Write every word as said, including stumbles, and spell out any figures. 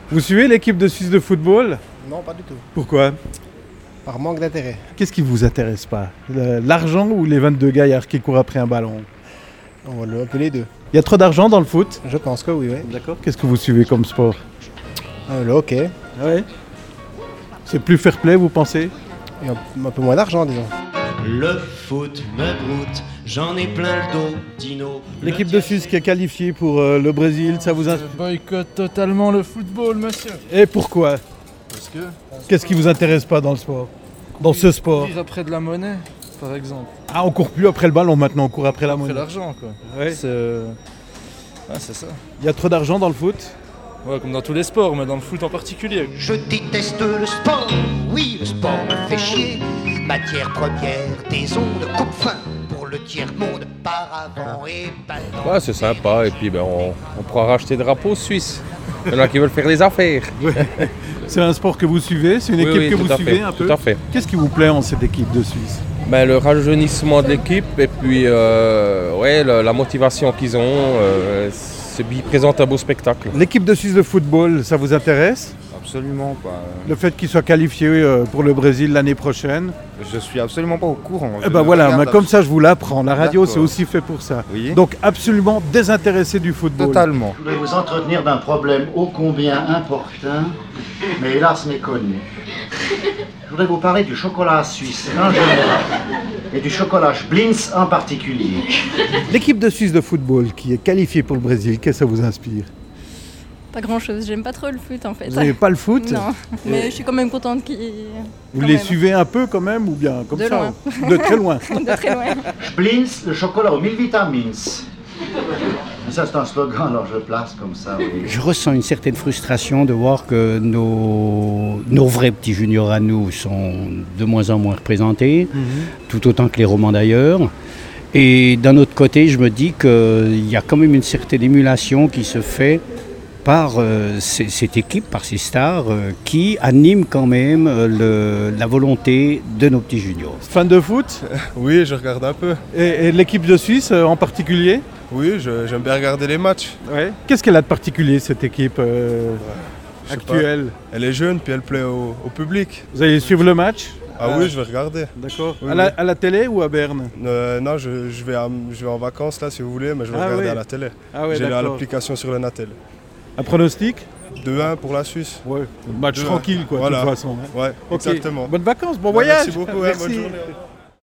Vous suivez l'équipe de Suisse de football? Non, pas du tout. Pourquoi? Par manque d'intérêt. Qu'est-ce qui vous intéresse pas? Le- L'argent ou les vingt-deux gaillards qui courent après un ballon? On va un peu les deux. Il y a trop d'argent dans le foot? Je pense que oui, oui. D'accord. Qu'est-ce que vous suivez comme sport? Euh, le hockey. Ouais. C'est plus fair-play, vous pensez? Et un, un peu moins d'argent, disons. Le foot me broute, j'en ai plein le dos, Dino. L'équipe de Suisse qui est qualifiée pour euh, le Brésil, ça vous Je inspire? boycotte totalement le football, monsieur. Et pourquoi? Parce que Qu'est-ce qui vous intéresse pas dans le sport? Dans ce sport? courir après de la monnaie, par exemple. Ah, on court plus après le ballon maintenant, on court après la Après monnaie. l'argent, quoi. Ouais. C'est euh, ouais, c'est ça. Il y a trop d'argent dans le foot? Ouais, comme dans tous les sports, mais dans le foot en particulier. Je déteste le sport, oui le sport me fait chier. Matière première, des ondes, coupe-fin pour le tiers-monde, par avant et pas Ouais, c'est sympa. Et puis ben, on, on pourra racheter des drapeaux suisses. Il y en a qui veulent faire des affaires. C'est un sport que vous suivez? C'est une Oui, équipe oui, que tout vous à suivez fait, un peu? tout à fait. Qu'est-ce qui vous plaît en cette équipe de Suisse? Ben, le rajeunissement de l'équipe et puis euh, ouais, la, la motivation qu'ils ont, euh, c'est, ils présentent un beau spectacle. L'équipe de Suisse de football, ça vous intéresse? Absolument pas. Le fait qu'ils soient qualifiés euh, pour le Brésil l'année prochaine? Je suis absolument pas au courant. Eh Je ben ne voilà, regarde mais comme ça je vous l'apprends. La radio D'accord. c'est aussi fait pour ça. Oui. Donc absolument désintéressé du football. Totalement. Je voudrais vous entretenir d'un problème ô combien important, mais hélas méconnu. Je voudrais vous parler du chocolat suisse en général et du chocolat Blins en particulier. L'équipe de Suisse de football qui est qualifiée pour le Brésil, qu'est-ce que ça vous inspire? Pas grand chose, j'aime pas trop le foot en fait. Vous n'aimez pas le foot? Non, mais je suis quand même contente qu'ils. Vous quand les même. suivez un peu quand même ou bien comme De ça? loin. De très loin. De très loin. Blins, le chocolat aux mille vitamines. Ça c'est un slogan, alors je le place comme ça. Oui. Je ressens une certaine frustration de voir que nos, nos vrais petits juniors à nous sont de moins en moins représentés, Mm-hmm. tout autant que les romans d'ailleurs. Et d'un autre côté, je me dis qu'il y a quand même une certaine émulation qui se fait par euh, c- cette équipe, par ces stars, euh, qui animent quand même euh, le- la volonté de nos petits juniors. Fan de foot? Oui, je regarde un peu. Et, et l'équipe de Suisse euh, en particulier? Oui, je- j'aime bien regarder les matchs. Ouais. Qu'est-ce qu'elle a de particulier cette équipe euh, Je sais actuelle? pas. Elle est jeune, puis elle plaît au, au public. Vous allez suivre le match? Ah oui, je vais regarder. D'accord. Oui, à, la, oui. à la télé ou à Berne? Euh, non, je, je vais à- je vais en vacances là si vous voulez, mais je vais Ah regarder oui. à la télé. Ah ouais, J'ai d'accord. l'application sur le Natel. Un pronostic? deux un pour la Suisse. Ouais. Match deux un. tranquille quoi, Voilà. de toute façon. hein. Ouais, Ok. exactement. Bonnes vacances, bon Ben, voyage. Merci beaucoup, ouais, bonne journée.